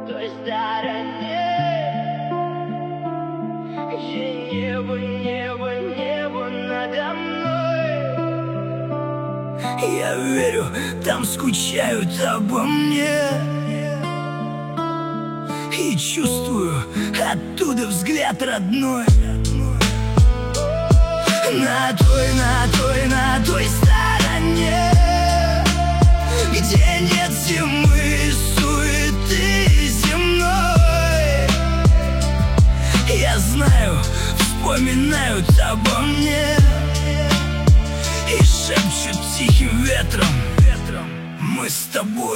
той стороне, где небо, небо, небо надо мной. Я верю, там скучают обо мне, и чувствую оттуда взгляд родной. На той стороне, где нет зимы и суеты земной. Я знаю, вспоминают обо мне и шепчут тихим ветром: мы с тобой.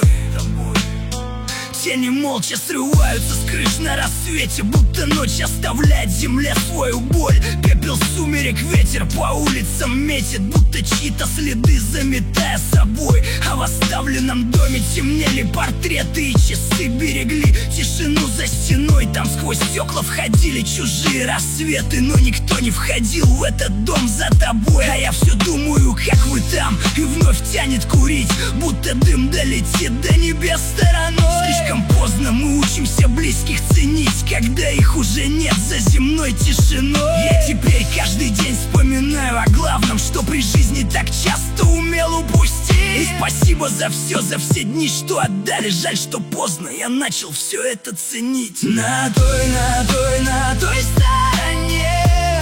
Тени молча срываются с крыш на рассвете, будто ночь оставляет земле свою боль. Пепел сумерек, ветер по улицам метит, будто чьи-то следы заметая собой. А в оставленном доме темнели портреты, и часы берегли тишину за стеной. Там сквозь стекла входили чужие рассветы, но никто не входил в этот дом за тобой. А я все думаю, как вы там, и вновь тянет курить, будто дым долетит до небес стороной. Слишком поздно мы учимся близких ценить, когда их уже нет за земной тишиной. Я теперь каждый день вспоминаю о главном, что при жизни так часто умел упустить. И спасибо за все дни, что отдали. Жаль, что поздно я начал все это ценить. На той стороне,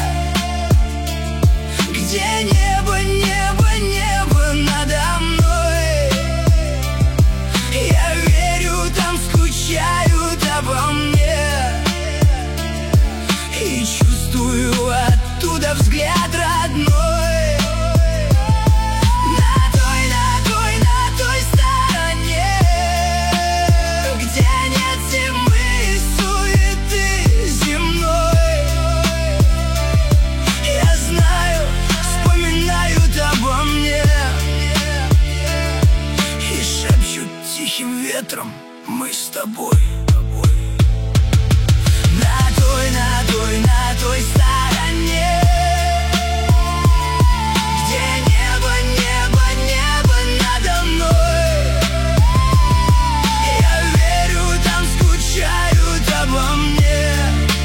где небо, небо, небо надо мной. Я верю, там скучают обо мне, и чувствую оттуда взгляд родной. На той стороне, где нет зимы и суеты земной. Я знаю, вспоминают обо мне и шепчут тихим ветром: мы с тобой. На той стороне, где небо, небо, небо надо мной. Я верю, там скучают обо мне,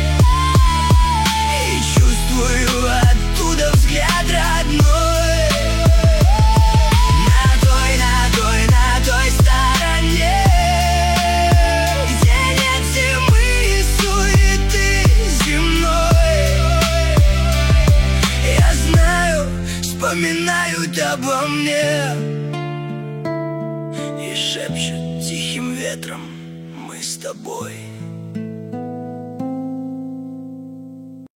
и чувствую оттуда взгляд родной. На той стороне, где нет зимы и суеты земной. Я знаю, вспоминают обо мне и шепчут тихим ветром: мы с тобой.